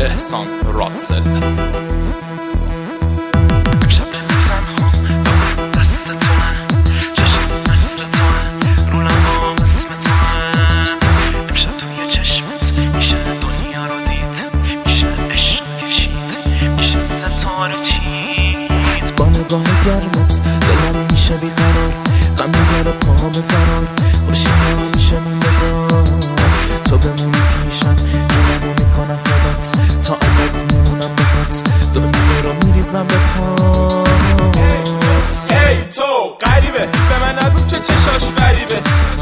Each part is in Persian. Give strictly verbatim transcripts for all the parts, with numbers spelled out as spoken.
احسان راتسل. با نگاه گرمت دلم میشه بیقرار، غم میذاره پاهم فرار، خورشید میشه موندگار، تو بمونی پیشم جونمو میکنم فدات، تا ابد میمونم بهات، دنیا رو میریزم به پات. هی تو غریبه به من نگو که چشاش فریبه،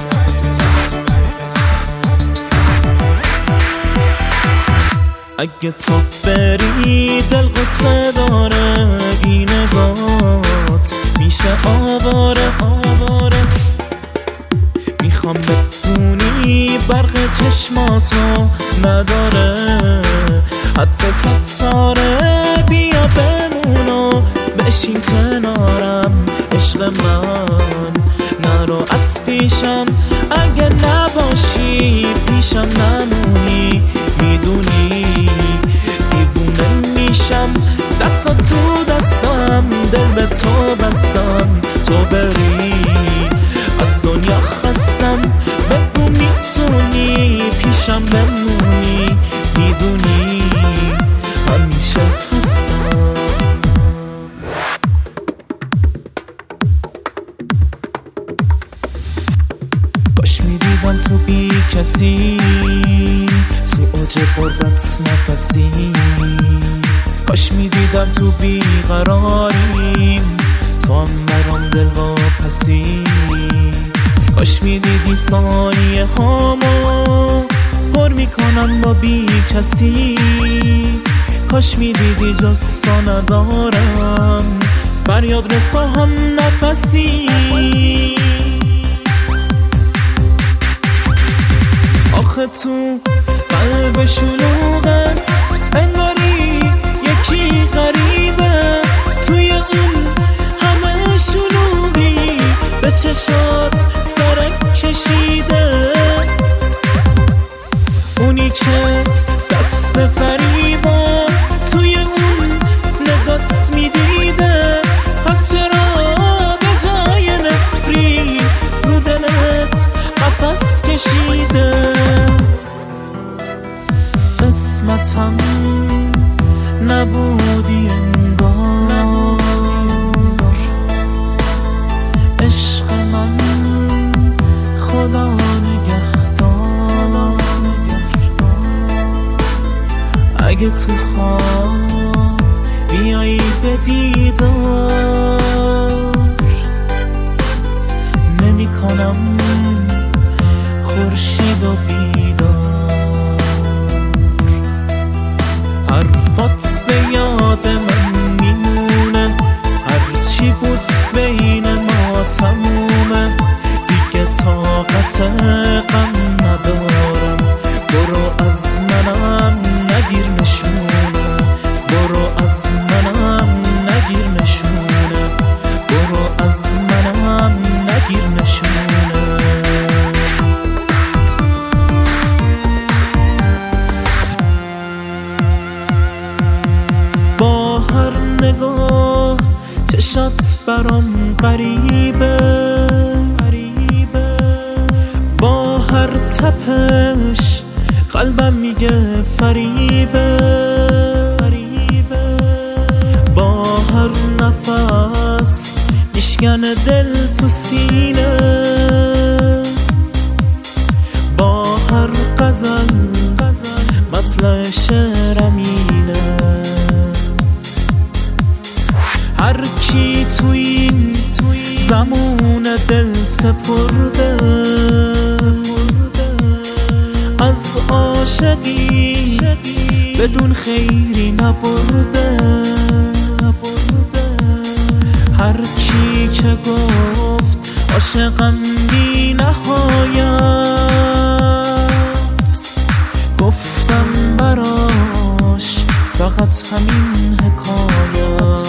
اگه تو بری دل قصه داره، این نگات میشه آواره آواره، میخوام بدونی برق چشماتو نداره، حتی ستاره بیا بمونو بشین کنارم، عشق من نرو از پیشم، اگه نباشی پیشم نمونی، میدونی دیوونه میشم، دستا تو دستم دل به تو بستم، تو بری از دنیا خستم، بگو میتونی پیشم بمونی، میدونی همیشه هستم. کاش میدیدم تو بی کسی، تو اوج غربت نفسی، کاش میدیدم تو بیقراریم، تو هم برام دل واپسی، کاش میدیدی ثانیه هامو پر میکنم با بی کسی، کاش میدیدی جسا ندارم فریاد رسا هم نفسی. آخه تو قلب شلوغت انگاری یکی غریبه، توی اون همه شلوغی به چشات سرک کشیده، اونی که دست فریبا توی اون نگات میدیده، پس چرا به جای نفری رو دلت قفس کشیده. قسمتم نبودی انگار، عشق من خدا نگهدار، اگه تو خواب بیایی به دیدار، نمی کنم خورشید و بیدار، حرفات به یاد من میمونه، هرچی بود بین ما تمومه، دیگه طاقت غم ندارم، برو از منم نگیر نشونه، برو از منم نگیر نشونه، برو از منم نگیر نشونه. با هر نگاه چشات برام غریبه، با هر تپش قلبم میگه فریبه، با هر نفس میشکن دل تو سینه، با هر غزل مطلع شعرم اینه، هر کی تو این زمون دل سپرده، از عاشقی بدون خیری نبرده، هر کی که گفت عاشقم بی نهایت، گفتم براش فقط همین حکایت.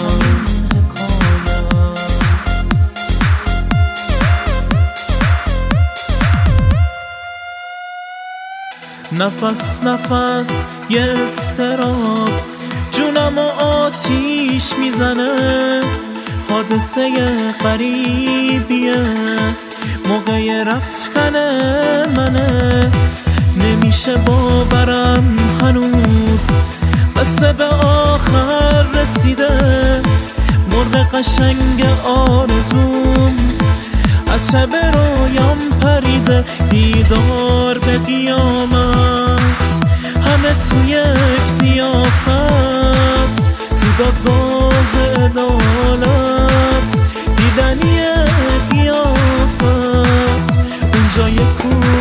نفس نفس یه استراب جونم و آتیش میزنه، حادثه غریبیه موقع رفتن منه. نمیشه باورم هنوز قصه به آخر رسیده، مرغ قشنگ آرزوم از شب رویام پریده. دیدار به قیامت همه توی یک ضیافت، تو دادگاه عدالت دیدنی قیافت، اونجا یه کو